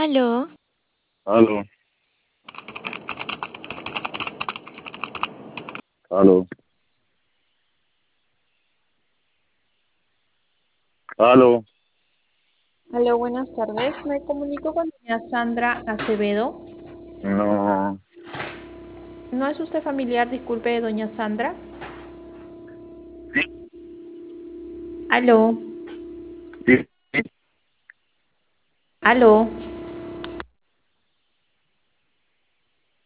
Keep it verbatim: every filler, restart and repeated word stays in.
Aló, Aló, aló, aló. Hola, buenas tardes. Me comunico con doña Sandra Acevedo. No, ¿No es usted familiar, disculpe, de doña Sandra? Aló, sí, aló.